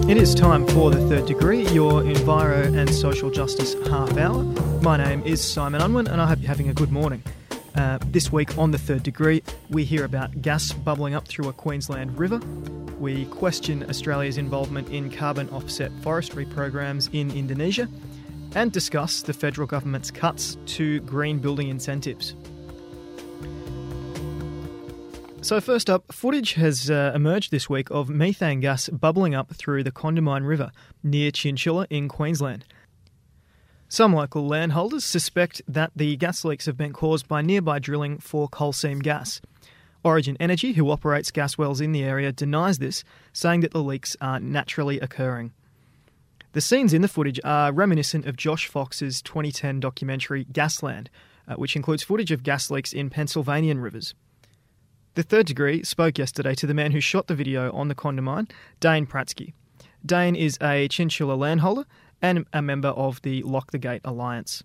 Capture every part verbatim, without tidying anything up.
It is time for The Third Degree, your enviro and social justice half hour. My name is Simon Unwin and I hope you're having a good morning. Uh, this week on The Third Degree, we hear about gas bubbling up through a Queensland river. We question Australia's involvement in carbon offset forestry programs in Indonesia and discuss the federal government's cuts to green building incentives. So first up, footage has uh, emerged this week of methane gas bubbling up through the Condamine River near Chinchilla in Queensland. Some local landholders suspect that the gas leaks have been caused by nearby drilling for coal seam gas. Origin Energy, who operates gas wells in the area, denies this, saying that the leaks are naturally occurring. The scenes in the footage are reminiscent of Josh Fox's twenty ten documentary Gasland, uh, which includes footage of gas leaks in Pennsylvanian rivers. The Third Degree spoke yesterday to the man who shot the video on the Condamine, Dane Pratsky. Dane is a Chinchilla landholder and a member of the Lock the Gate Alliance.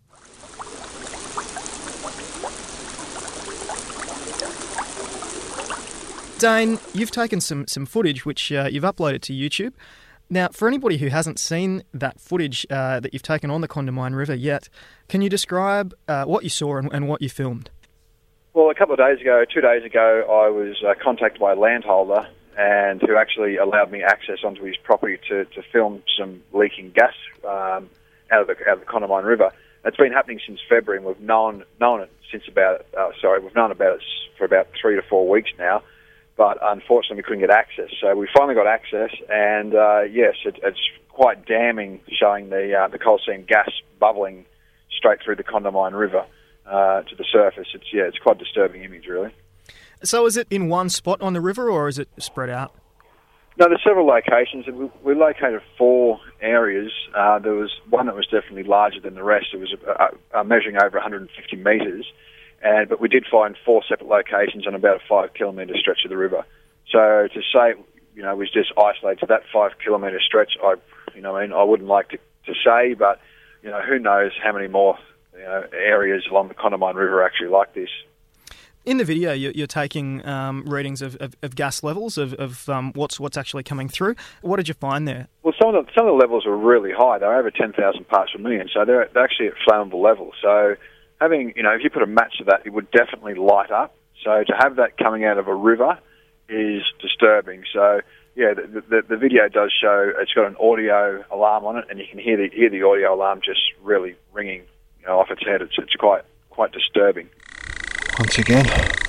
Dane, you've taken some, some footage which uh, you've uploaded to YouTube. Now, for anybody who hasn't seen that footage uh, that you've taken on the Condamine River yet, can you describe uh, what you saw and, and what you filmed? Well, a couple of days ago, two days ago, I was uh, contacted by a landholder and who actually allowed me access onto his property to, to film some leaking gas um, out of the out of the Condamine River. It's been happening since February, and we've known known it since about uh, sorry, we've known about it for about three to four weeks now. But unfortunately, we couldn't get access. So we finally got access, and uh, yes, it, it's quite damning, showing the uh, the coal seam gas bubbling straight through the Condamine River. Uh, to the surface. It's yeah, it's quite a disturbing image, really. So is it in one spot on the river, or is it spread out? No, there's several locations. We, we located four areas. Uh, there was one that was definitely larger than the rest. It was uh, uh, measuring over one hundred fifty metres, and but we did find four separate locations on about a five kilometre stretch of the river. So to say, you know, it was just isolated to that five kilometre stretch, I, you know, I mean, I wouldn't like to, to say, but you know, who knows how many more. You know, areas along the Condamine River are actually like this. In the video, you're, you're taking um, readings of, of, of gas levels, of, of um, what's what's actually coming through. What did you find there? Well, some of the, some of the levels were really high. They're over ten thousand parts per million, so they're, they're actually at flammable levels. So having, you know, if you put a match to that, it would definitely light up. So to have that coming out of a river is disturbing. So yeah, the, the, the video does show it's got an audio alarm on it, and you can hear the hear the audio alarm just really ringing. You know, off its head. It's it's quite quite disturbing. Once again.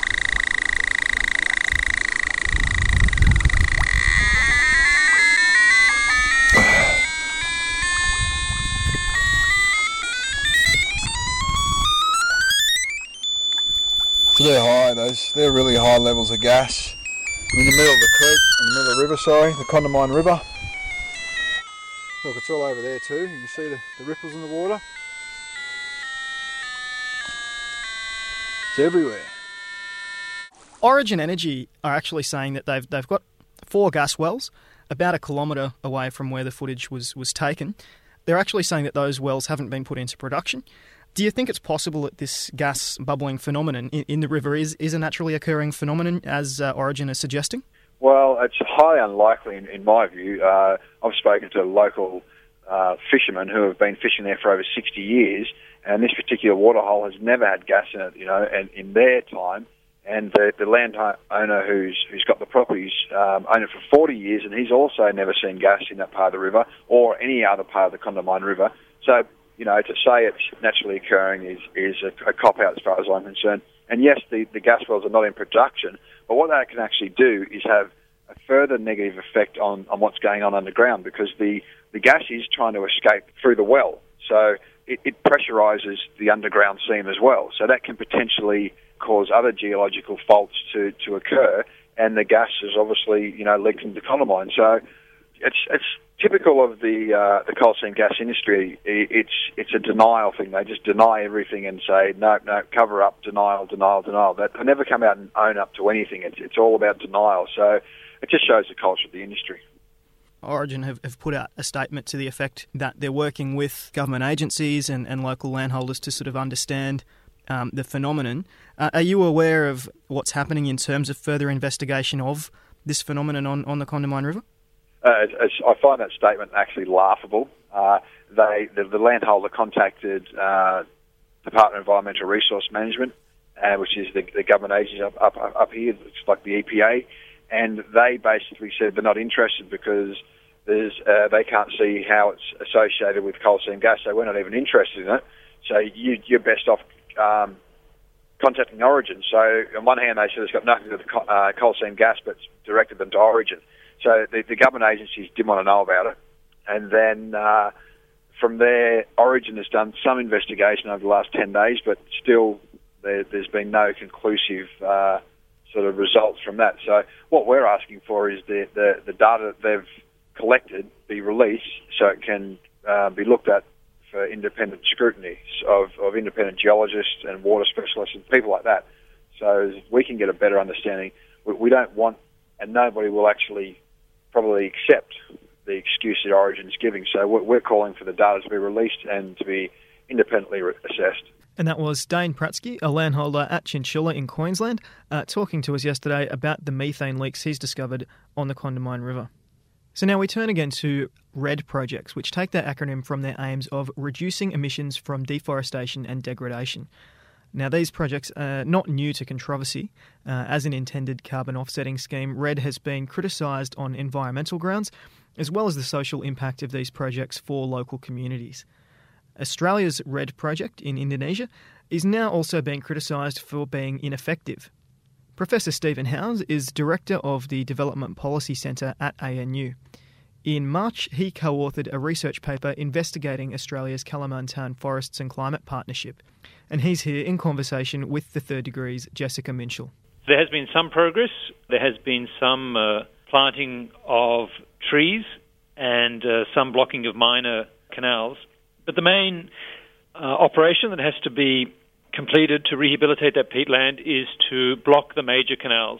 So they're high, those they're really high levels of gas. I'm in the middle of the creek, in the middle of the river, sorry, the Condamine River. Look, it's all over there too. You can see the, the ripples in the water. It's everywhere. Origin Energy are actually saying that they've they've got four gas wells about a kilometre away from where the footage was, was taken. They're actually saying that those wells haven't been put into production. Do you think it's possible that this gas bubbling phenomenon in, in the river is, is a naturally occurring phenomenon, as uh, Origin is suggesting? Well, it's highly unlikely in, in my view. Uh, I've spoken to local uh, fishermen who have been fishing there for over sixty years, and this particular waterhole has never had gas in it, you know, and in their time. And the, the landowner who's who's got the properties um, owned it for forty years, and he's also never seen gas in that part of the river or any other part of the Condamine River. So, you know, to say it's naturally occurring is, is a, a cop-out as far as I'm concerned. And yes, the, the gas wells are not in production, but what that can actually do is have a further negative effect on, on what's going on underground, because the, the gas is trying to escape through the well. So it, it pressurizes the underground seam as well. So that can potentially cause other geological faults to, to occur, and the gas is obviously, you know, leaked into the Condamine. So it's it's typical of the uh, the coal seam gas industry. It's it's a denial thing. They just deny everything and say no, no, cover up, denial, denial, denial. They never come out and own up to anything. It's it's all about denial. So it just shows the culture of the industry. Origin have, have put out a statement to the effect that they're working with government agencies and, and local landholders to sort of understand um, the phenomenon. Uh, are you aware of what's happening in terms of further investigation of this phenomenon on, on the Condamine River? Uh, it's, I find that statement actually laughable. Uh, they, the, the landholder contacted uh, Department of Environmental Resource Management, uh, which is the, the government agency up, up, up here, it's like the E P A, and they basically said they're not interested because there's, uh, they can't see how it's associated with coal seam gas, so we're not even interested in it. So you, you're best off um, contacting Origin. So on one hand, they said it's got nothing to do with co- uh, coal seam gas, but it's directed them to Origin. So the, the government agencies didn't want to know about it. And then uh, from there, Origin has done some investigation over the last ten days, but still there, there's been no conclusive uh, sort of results from that. So what we're asking for is the, the, the data that they've collected be released so it can uh, be looked at for independent scrutiny of, of independent geologists and water specialists and people like that. So we can get a better understanding. We, we don't want, and nobody will actually probably accept the excuse that Origin's giving. So we're, we're calling for the data to be released and to be independently re- assessed. And that was Dane Pratsky, a landholder at Chinchilla in Queensland, uh, talking to us yesterday about the methane leaks he's discovered on the Condamine River. So now we turn again to REDD projects, which take their acronym from their aims of reducing emissions from deforestation and degradation. Now, these projects are not new to controversy. Uh, as an intended carbon offsetting scheme, REDD has been criticised on environmental grounds, as well as the social impact of these projects for local communities. Australia's REDD project in Indonesia is now also being criticised for being ineffective. Professor Stephen Howes is Director of the Development Policy Centre at A N U. In March, he co-authored a research paper investigating Australia's Kalimantan Forests and Climate Partnership, and he's here in conversation with the Third Degree's Jessica Minshall. There has been some progress. There has been some uh, planting of trees and uh, some blocking of minor canals. But the main uh, operation that has to be completed to rehabilitate that peatland is to block the major canals,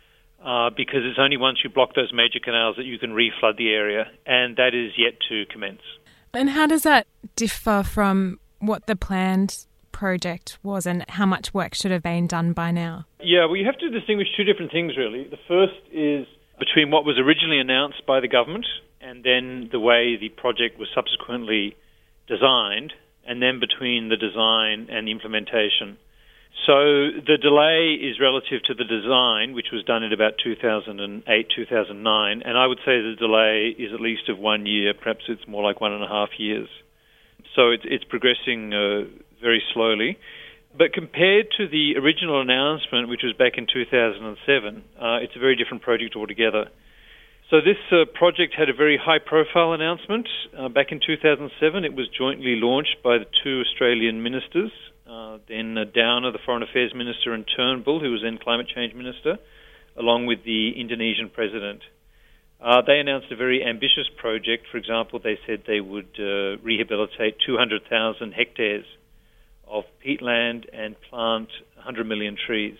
uh, because it's only once you block those major canals that you can reflood the area, and that is yet to commence. And how does that differ from what the planned project was and how much work should have been done by now? Yeah, well, you have to distinguish two different things, really. The first is between what was originally announced by the government and then the way the project was subsequently designed, and then between the design and the implementation. So the delay is relative to the design, which was done in about two thousand eight, two thousand nine, and I would say the delay is at least of one year, perhaps it's more like one and a half years. So it's, it's progressing uh, very slowly. But compared to the original announcement, which was back in two thousand seven, uh, it's a very different project altogether. So this uh, project had a very high-profile announcement. Uh, back in two thousand seven, it was jointly launched by the two Australian ministers, uh, then uh, Downer, the Foreign Affairs Minister, and Turnbull, who was then Climate Change Minister, along with the Indonesian President. Uh, they announced a very ambitious project. For example, they said they would uh, rehabilitate two hundred thousand hectares of peatland and plant one hundred million trees.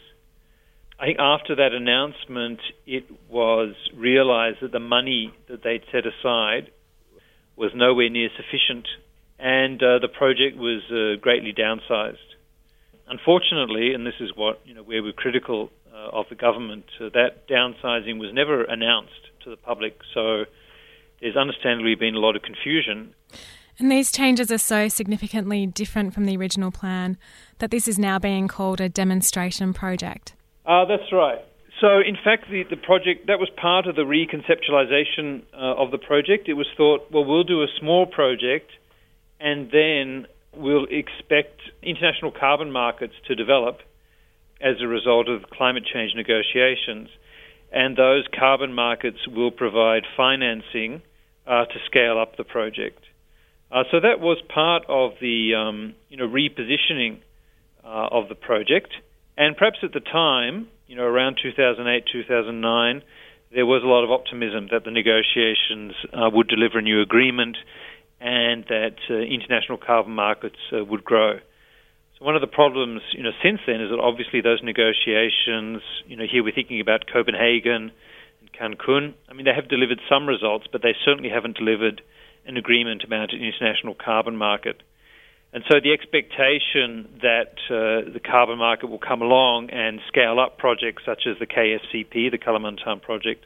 I think after that announcement, it was realized that the money that they'd set aside was nowhere near sufficient, and uh, the project was uh, greatly downsized. Unfortunately, and this is what, you know, where we're critical uh, of the government, uh, that downsizing was never announced to the public, so there's understandably been a lot of confusion. And these changes are so significantly different from the original plan that this is now being called a demonstration project. Uh, that's right. So, in fact, the, the project, that was part of the reconceptualization uh, of the project. It was thought, well, we'll do a small project and then we'll expect international carbon markets to develop as a result of climate change negotiations. And those carbon markets will provide financing uh, to scale up the project. Uh, so that was part of the um, you know, repositioning uh, of the project. And perhaps at the time, you know, around two thousand eight, two thousand nine, there was a lot of optimism that the negotiations uh, would deliver a new agreement and that uh, international carbon markets uh, would grow. So one of the problems, you know, since then is that obviously those negotiations, you know, here we're thinking about Copenhagen and Cancun. I mean, they have delivered some results, but they certainly haven't delivered an agreement about an international carbon market. And so the expectation that uh, the carbon market will come along and scale up projects such as the K F C P, the Kalimantan project,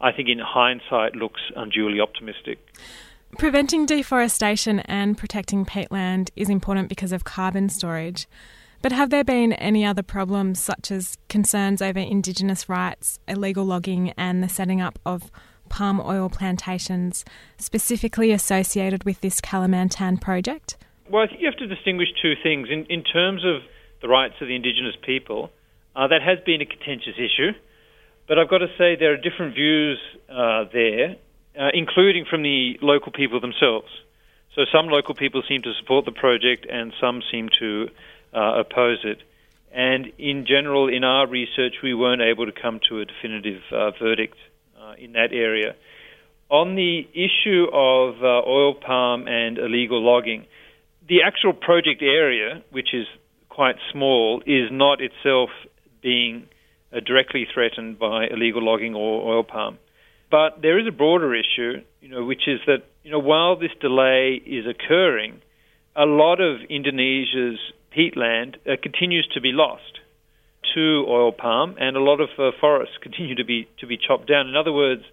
I think in hindsight looks unduly optimistic. Preventing deforestation and protecting peatland is important because of carbon storage. But have there been any other problems, such as concerns over Indigenous rights, illegal logging and the setting up of palm oil plantations specifically associated with this Kalimantan project? Well, I think you have to distinguish two things. In, in terms of the rights of the Indigenous people, uh, that has been a contentious issue. But I've got to say there are different views uh, there, uh, including from the local people themselves. So some local people seem to support the project and some seem to uh, oppose it. And in general, in our research, we weren't able to come to a definitive uh, verdict uh, in that area. On the issue of uh, oil palm and illegal logging, the actual project area, which is quite small, is not itself being uh, directly threatened by illegal logging or oil palm. But there is a broader issue, you know, which is that, you know, while this delay is occurring, a lot of Indonesia's peatland uh, continues to be lost to oil palm, and a lot of uh, forests continue to be to be chopped down. In other words,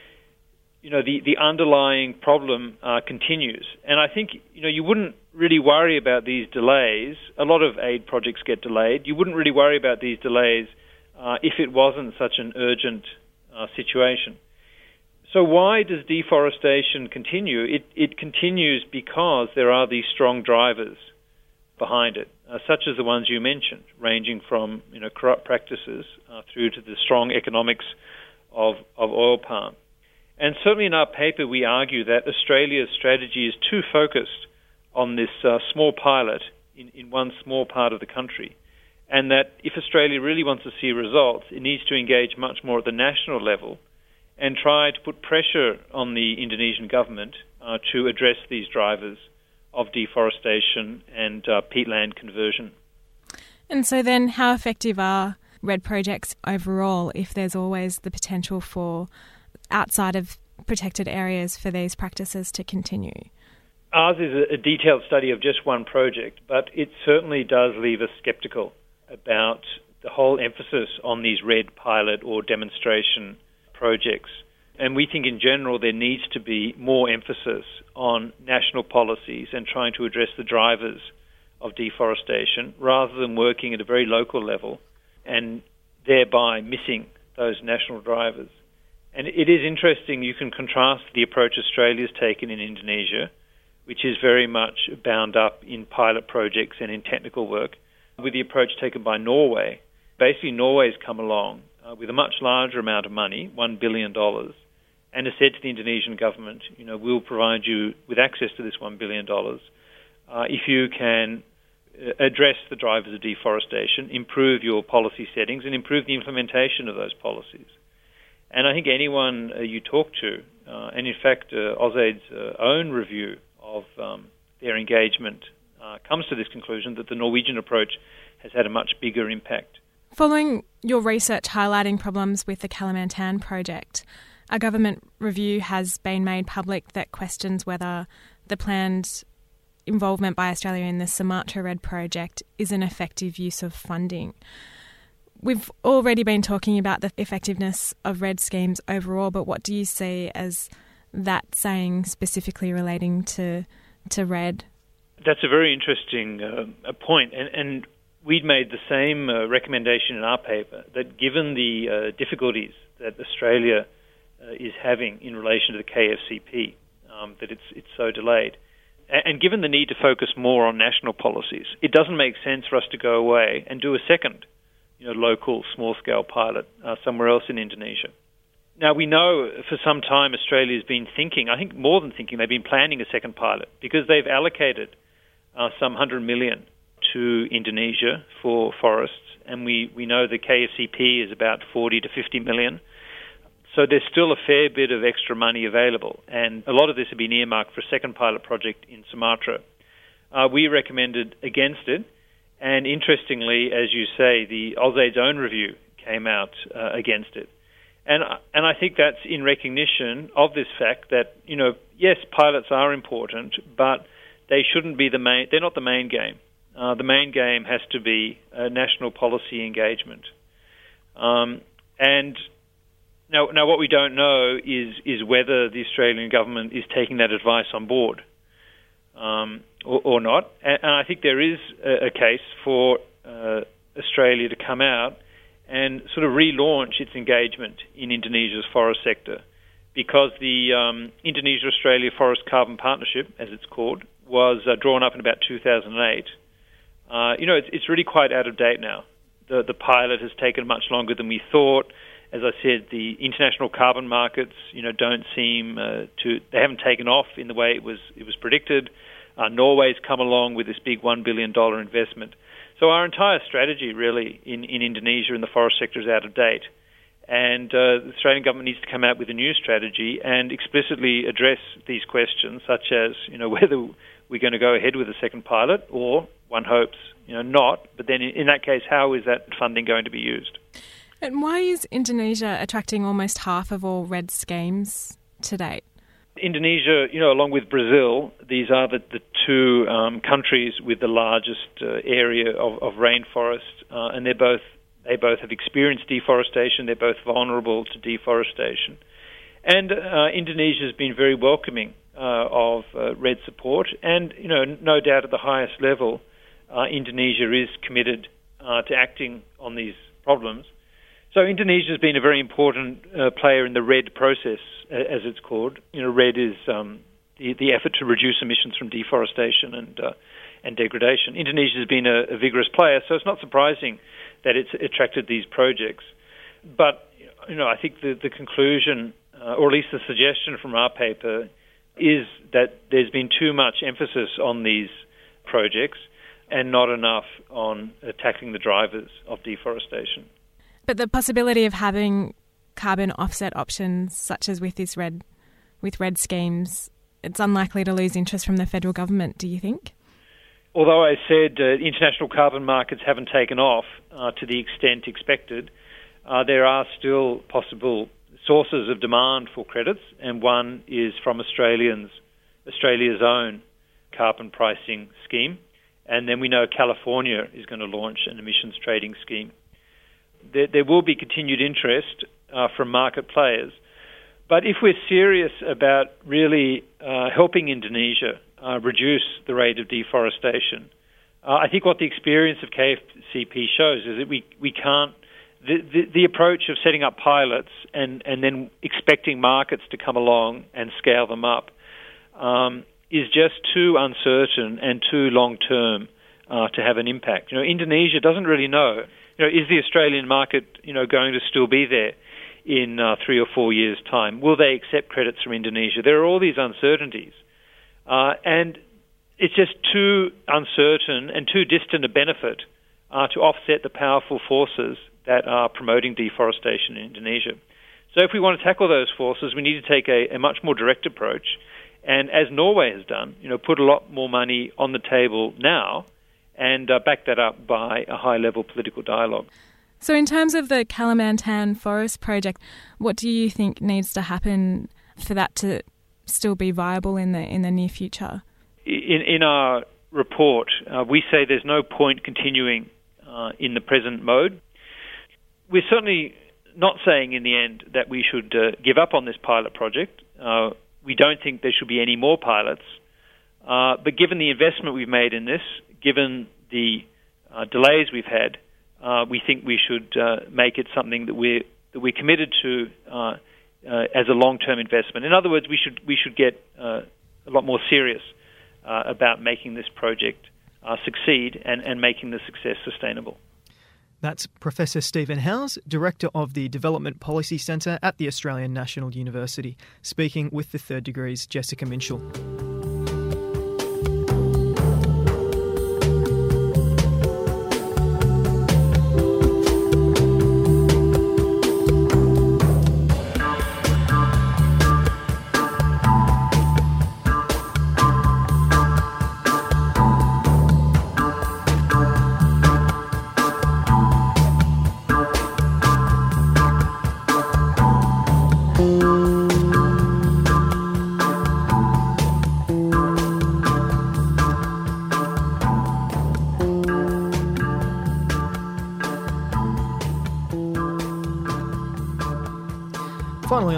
you know, the, the underlying problem uh, continues. And I think, you know, you wouldn't really worry about these delays. A lot of aid projects get delayed. You wouldn't really worry about these delays uh, if it wasn't such an urgent uh, situation. So why does deforestation continue? It, it continues because there are these strong drivers behind it, uh, such as the ones you mentioned, ranging from, you know, corrupt practices uh, through to the strong economics of, of oil palm. And certainly in our paper, we argue that Australia's strategy is too focused on this uh, small pilot in, in one small part of the country, and that if Australia really wants to see results, it needs to engage much more at the national level and try to put pressure on the Indonesian government uh, to address these drivers of deforestation and uh, peatland conversion. And so then how effective are REDD projects overall if there's always the potential for outside of protected areas for these practices to continue? Ours is a detailed study of just one project, but it certainly does leave us sceptical about the whole emphasis on these REDD pilot or demonstration projects. And we think in general there needs to be more emphasis on national policies and trying to address the drivers of deforestation rather than working at a very local level and thereby missing those national drivers. And it is interesting, you can contrast the approach Australia's taken in Indonesia, which is very much bound up in pilot projects and in technical work, with the approach taken by Norway. Basically, Norway's come along uh, with a much larger amount of money, one billion dollars, and has said to the Indonesian government, you know, we'll provide you with access to this one billion dollars uh, if you can address the drivers of deforestation, improve your policy settings, and improve the implementation of those policies. And I think anyone uh, you talk to, uh, and in fact uh, AusAid's uh, own review of um, their engagement uh, comes to this conclusion that the Norwegian approach has had a much bigger impact. Following your research highlighting problems with the Kalimantan project, a government review has been made public that questions whether the planned involvement by Australia in the Sumatra REDD project is an effective use of funding. We've already been talking about the effectiveness of REDD schemes overall, but what do you see as that saying specifically relating to to REDD? That's a very interesting uh, point, and, and we'd made the same uh, recommendation in our paper, that given the uh, difficulties that Australia uh, is having in relation to the K F C P, um, that it's it's so delayed, and, and given the need to focus more on national policies, it doesn't make sense for us to go away and do a second you know, local small-scale pilot uh, somewhere else in Indonesia. Now, we know for some time Australia's been thinking, I think more than thinking, they've been planning a second pilot because they've allocated uh, some one hundred million to Indonesia for forests, and we, we know the K F C P is about forty to fifty million. So there's still a fair bit of extra money available, and a lot of this has been earmarked for a second pilot project in Sumatra. Uh, we recommended against it. And interestingly, as you say, the AusAid's own review came out uh, against it. And and I think that's in recognition of this fact that, you know, yes, pilots are important, but they shouldn't be the main, they're not the main game. Uh, the main game has to be uh, national policy engagement. Um, and Now, now, what we don't know is is whether the Australian government is taking that advice on board um, or, or not. And, and I think there is a, a case for uh, Australia to come out and sort of relaunch its engagement in Indonesia's forest sector, because the um, Indonesia-Australia Forest Carbon Partnership, as it's called, was uh, drawn up in about two thousand eight. Uh, you know, it's, it's really quite out of date now. The, the pilot has taken much longer than we thought. As I said, the international carbon markets, you know, don't seem uh, to, they haven't taken off in the way it was it was predicted. Uh, Norway's come along with this big one billion dollars investment. So our entire strategy, really, in, in Indonesia in the forest sector is out of date. And uh, the Australian government needs to come out with a new strategy and explicitly address these questions, such as, you know, whether we're going to go ahead with a second pilot, or one hopes, you know, not. But then in, in that case, how is that funding going to be used? And why is Indonesia attracting almost half of all REDD schemes to date? Indonesia, you know, along with Brazil, these are the, the two um, countries with the largest uh, area of, of rainforest, uh, and they're both they both have experienced deforestation. They're both vulnerable to deforestation, and uh, Indonesia has been very welcoming uh, of uh, REDD support, and you know, no doubt at the highest level, uh, Indonesia is committed uh, to acting on these problems. So Indonesia has been a very important uh, player in the REDD process, as it's called. You know, REDD is um, the, the effort to reduce emissions from deforestation and uh, and degradation. Indonesia has been a, a vigorous player, so it's not surprising that it's attracted these projects. But you know, I think the, the conclusion, uh, or at least the suggestion from our paper, is that there's been too much emphasis on these projects and not enough on uh, tackling the drivers of deforestation. But the possibility of having carbon offset options, such as with this REDD, with REDD schemes, it's unlikely to lose interest from the federal government, do you think? Although I said uh, international carbon markets haven't taken off uh, to the extent expected, uh, there are still possible sources of demand for credits, and one is from Australians, Australia's own carbon pricing scheme. And then we know California is going to launch an emissions trading scheme. There, there will be continued interest uh, from market players. But if we're serious about really uh, helping Indonesia uh, reduce the rate of deforestation, uh, I think what the experience of K F C P shows is that we, we can't, the, the, the approach of setting up pilots and, and then expecting markets to come along and scale them up um, is just too uncertain and too long-term uh, to have an impact. You know, Indonesia doesn't really know. You know, is the Australian market, you know, going to still be there in uh, three or four years' time? Will they accept credits from Indonesia? There are all these uncertainties. Uh, and it's just too uncertain and too distant a benefit uh, to offset the powerful forces that are promoting deforestation in Indonesia. So if we want to tackle those forces, we need to take a, a much more direct approach. And as Norway has done, you know, put a lot more money on the table now and uh, back that up by a high-level political dialogue. So in terms of the Kalimantan Forest Project, what do you think needs to happen for that to still be viable in the in the near future? In, in our report, uh, we say there's no point continuing uh, in the present mode. We're certainly not saying in the end that we should uh, give up on this pilot project. Uh, we don't think there should be any more pilots. Uh, but given the investment we've made in this, given the uh, delays we've had, uh, we think we should uh, make it something that we're that we're committed to uh, uh, as a long-term investment. In other words, we should we should get uh, a lot more serious uh, about making this project uh, succeed and, and making the success sustainable. That's Professor Stephen Howes, Director of the Development Policy Centre at the Australian National University, speaking with the Third Degree's Jessica Minshall.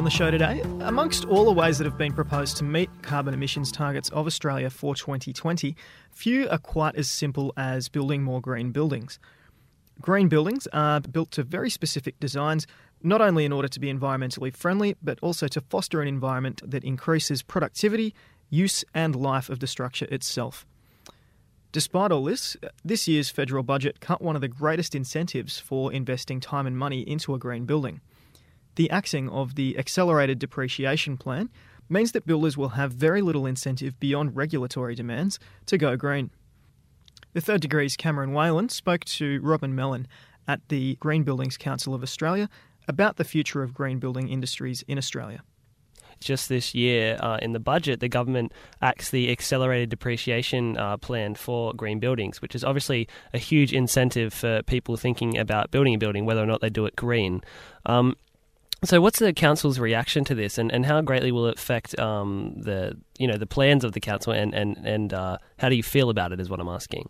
on the show today. Amongst all the ways that have been proposed to meet carbon emissions targets of Australia for twenty twenty, few are quite as simple as building more green buildings. Green buildings are built to very specific designs, not only in order to be environmentally friendly, but also to foster an environment that increases productivity, use and life of the structure itself. Despite all this, this year's federal budget cut one of the greatest incentives for investing time and money into a green building. The axing of the accelerated depreciation plan means that builders will have very little incentive beyond regulatory demands to go green. The Third Degree's Cameron Whalen spoke to Robin Mellon at the Green Buildings Council of Australia about the future of green building industries in Australia. Just this year, uh, in the budget, the government axed the accelerated depreciation uh, plan for green buildings, which is obviously a huge incentive for people thinking about building a building, whether or not they do it green. Um, so what's the council's reaction to this, and, and how greatly will it affect um, the you know the plans of the council, and, and, and uh, how do you feel about it is what I'm asking?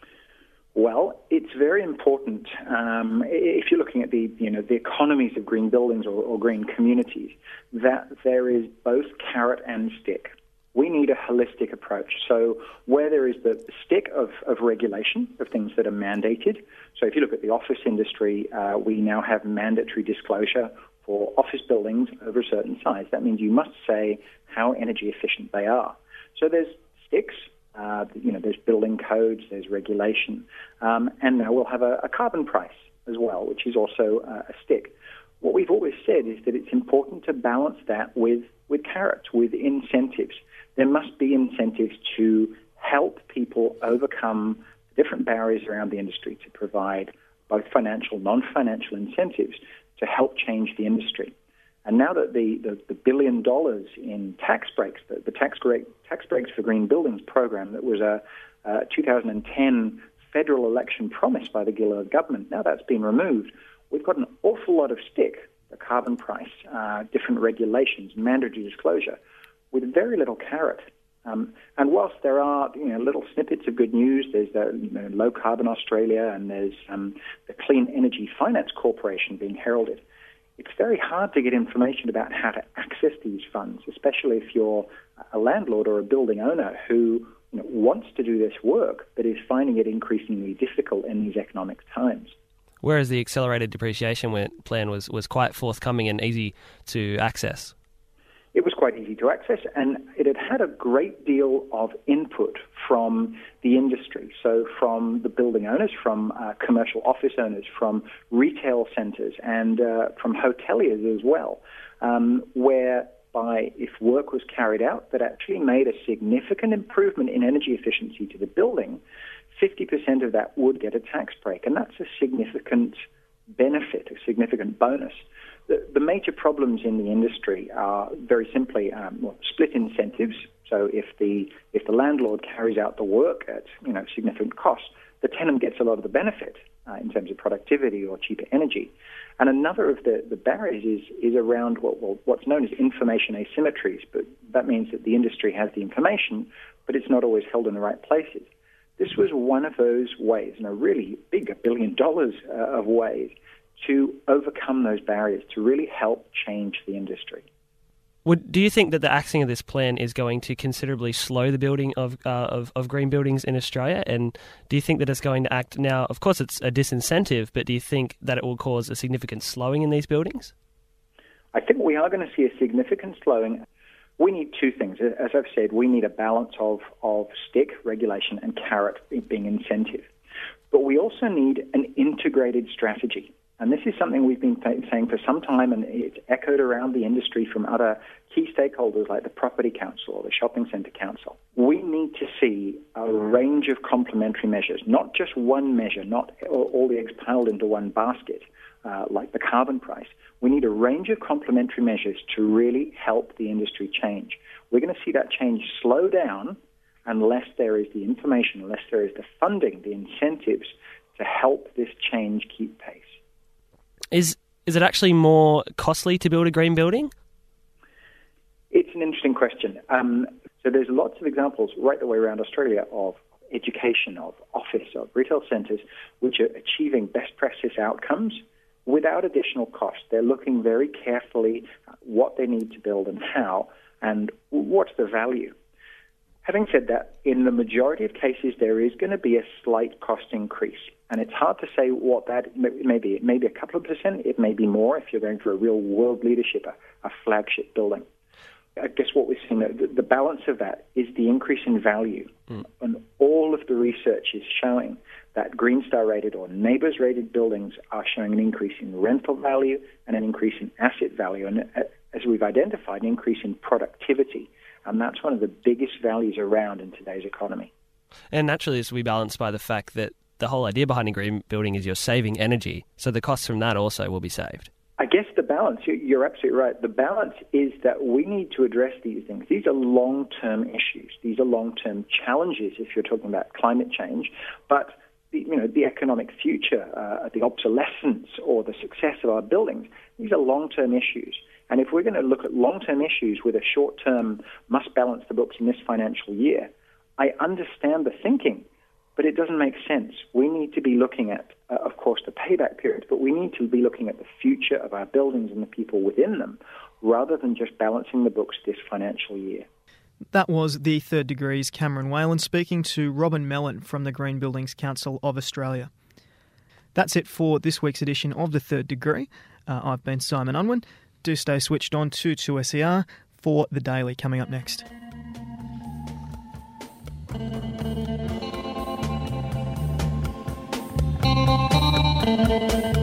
Well, it's very important um, if you're looking at the you know the economies of green buildings or, or green communities, that there is both carrot and stick. We need a holistic approach. So where there is the stick of, of regulation, of things that are mandated. So if you look at the office industry, uh, we now have mandatory disclosure for office buildings over a certain size. That means you must say how energy efficient they are. So there's sticks. Uh, you know, there's building codes, there's regulation, um, and now we'll have a, a carbon price as well, which is also uh, a stick. What we've always said is that it's important to balance that with, with carrots, with incentives. There must be incentives to help people overcome different barriers around the industry, to provide both financial, non-financial incentives to help change the industry. And now that the, the, the billion dollars in tax breaks, the, the tax, tax breaks for green buildings program that was a, a two thousand ten federal election promise by the Gillard government, now that's been removed, we've got an awful lot of stick, the carbon price, uh, different regulations, mandatory disclosure, with very little carrot. Um, and whilst there are you know, little snippets of good news, there's the you know, Low Carbon Australia and there's um, the Clean Energy Finance Corporation being heralded, it's very hard to get information about how to access these funds, especially if you're a landlord or a building owner who you know, wants to do this work but is finding it increasingly difficult in these economic times. Whereas the accelerated depreciation plan was, was quite forthcoming and easy to access. It was quite easy to access, and it had had a great deal of input from the industry. So from the building owners, from uh, commercial office owners, from retail centres, and uh, from hoteliers as well, um, whereby if work was carried out that actually made a significant improvement in energy efficiency to the building, fifty percent of that would get a tax break, and that's a significant benefit, a significant bonus. The, the major problems in the industry are very simply um, well, split incentives. So if the if the landlord carries out the work at you know significant cost, the tenant gets a lot of the benefit uh, in terms of productivity or cheaper energy. And another of the, the barriers is is around what well, what's known as information asymmetries. But that means that the industry has the information, but it's not always held in the right places. This was one of those ways, and a really big, a billion dollars uh, of ways, to overcome those barriers, to really help change the industry. Would, do you think that the axing of this plan is going to considerably slow the building of, uh, of of green buildings in Australia? And do you think that it's going to act now? Of course, it's a disincentive, but do you think that it will cause a significant slowing in these buildings? I think we are going to see a significant slowing. We need two things. As I've said, we need a balance of, of stick, regulation, and carrot being incentive. But we also need an integrated strategy. And this is something we've been th- saying for some time, and it's echoed around the industry from other key stakeholders like the Property Council or the Shopping Centre Council. We need to see a range of complementary measures, not just one measure, not all the eggs piled into one basket, uh, like the carbon price. We need a range of complementary measures to really help the industry change. We're going to see that change slow down unless there is the information, unless there is the funding, the incentives to help this change keep pace. Is is it actually more costly to build a green building? It's an interesting question. Um, so there's lots of examples right the way around Australia of education, of office, of retail centres, which are achieving best practice outcomes without additional cost. They're looking very carefully at what they need to build and how, and what's the value. Having said that, in the majority of cases, there is going to be a slight cost increase. And it's hard to say what that may be. It may be a couple of percent. It may be more if you're going for a real world leadership, a, a flagship building. I guess what we're seeing, the, the balance of that is the increase in value. Mm. And all of the research is showing that Green Star rated or NABERS rated buildings are showing an increase in rental value and an increase in asset value. And as we've identified, an increase in productivity. And that's one of the biggest values around in today's economy. And naturally, this will be balanced by the fact that the whole idea behind a green building is you're saving energy. So the costs from that also will be saved. I guess the balance, you're absolutely right. The balance is that we need to address these things. These are long-term issues. These are long-term challenges if you're talking about climate change. But the, you know, the economic future, uh, the obsolescence or the success of our buildings, these are long-term issues. And if we're going to look at long-term issues with a short-term must balance the books in this financial year, I understand the thinking, but it doesn't make sense. We need to be looking at, uh, of course, the payback periods, but we need to be looking at the future of our buildings and the people within them, rather than just balancing the books this financial year. That was the Third Degree's Cameron Whalen speaking to Robin Mellon from the Green Buildings Council of Australia. That's it for this week's edition of The Third Degree. Uh, I've been Simon Unwin. Do stay switched on to two S E R for The Daily coming up next. Thank you.